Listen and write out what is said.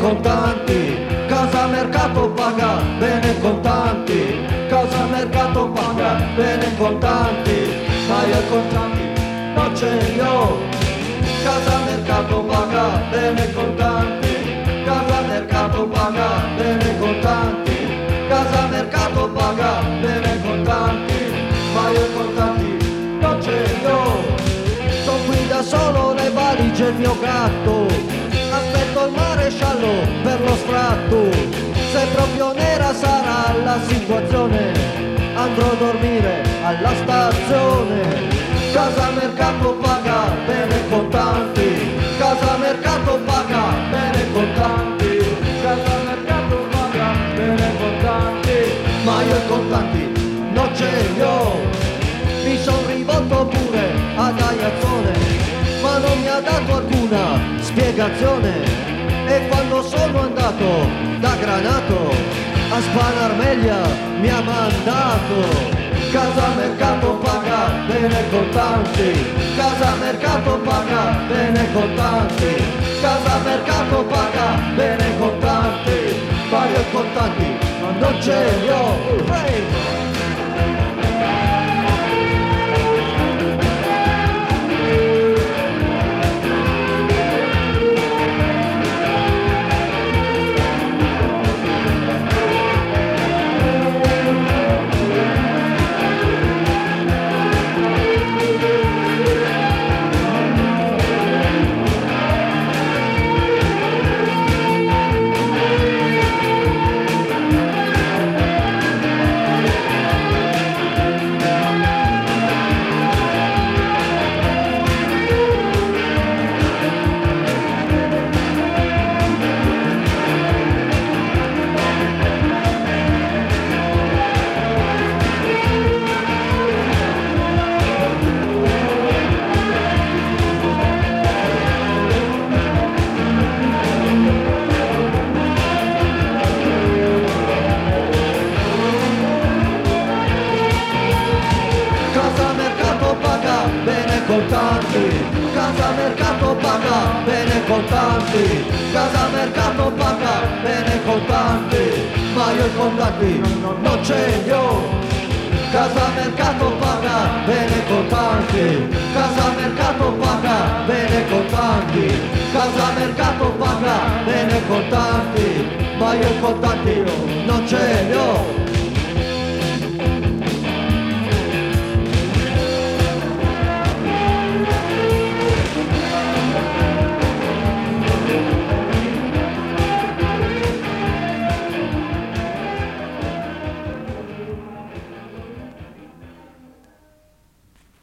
contanti, casa mercato paga bene contanti, casa mercato paga bene contanti, ma io i contanti non ce li ho, casa mercato paga bene contanti, casa mercato paga bene contanti, casa mercato paga bene contanti, ma io i contanti non ce li ho. Sono qui da solo, le valigie il mio gatto, aspetto il maresciallo per lo sfratto, se proprio nera sarà la situazione, andrò a dormire alla stazione. Casa mercato paga bene contanti, casa mercato paga bene contanti, casa mercato paga bene contanti, ma io i contanti non ce li ho. Mi son rivolto pure ad Aiazzone, ma non mi ha dato alcuna spiegazione, e quando sono andato da Granato a Spanarmeglia mi ha mandato. Casa mercato paga bene contanti, casa mercato paga bene contanti, casa mercato paga bene contanti, ma io i contanti non ce li ho. Hey! Casa mercato paga bene contanti, casa mercato paga bene contanti, ma io i contanti non ce li ho. Casa mercato paga bene contanti, casa mercato paga bene contanti, casa mercato paga bene contanti, ma io i contanti non ce li ho.